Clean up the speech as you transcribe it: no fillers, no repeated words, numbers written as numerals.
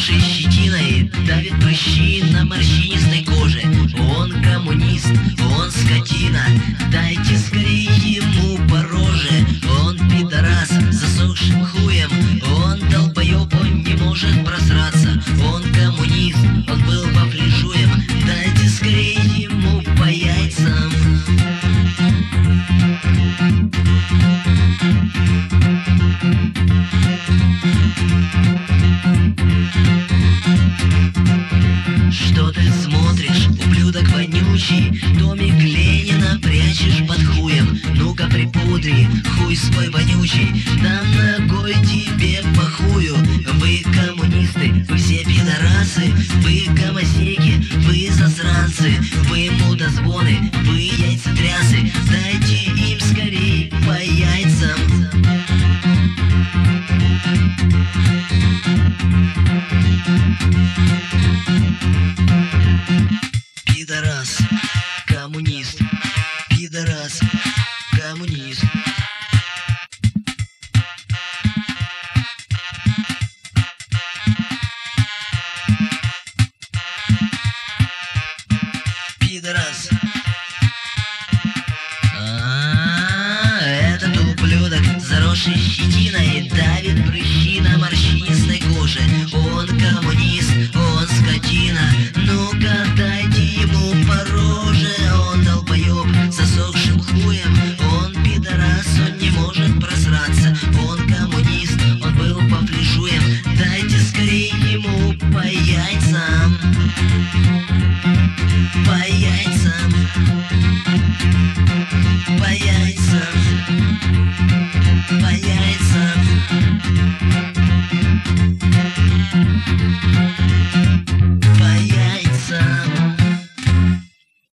заросший щетиной, давит прыщи на морщинистой коже. Он коммунист, он скотина, дайте скорее ему по роже. Он пидорас с засохшим хуем, он долбоёб, он не может просраться. Он коммунист, он был пофлижуем, дайте скорее ему по яйцам. Что ты смотришь, ублюдок вонючий? Домик Ленина прячешь под хуем. Ну-ка припудри хуй свой вонючий, там ногой тебе по хую. Вы коммунисты, вы все пидорасы, вы гомосеки, вы засранцы, вы мудозвоны, вы яйцетрясы, дайте им скорей по яйцам. Пидорас, коммунист, пидорас, коммунист. Пидорас. Этот ублюдок, заросший щетиной, давит прыщи на морщинистой коже. Он коммунист, он скотина, ну-ка дайте ему по роже. Он долбоёб с засохшим хуем, он пидорас, он не может просраться. Он коммунист, он был пофлижуем, дайте скорее ему по яйцам. По яйцам. По яйцам.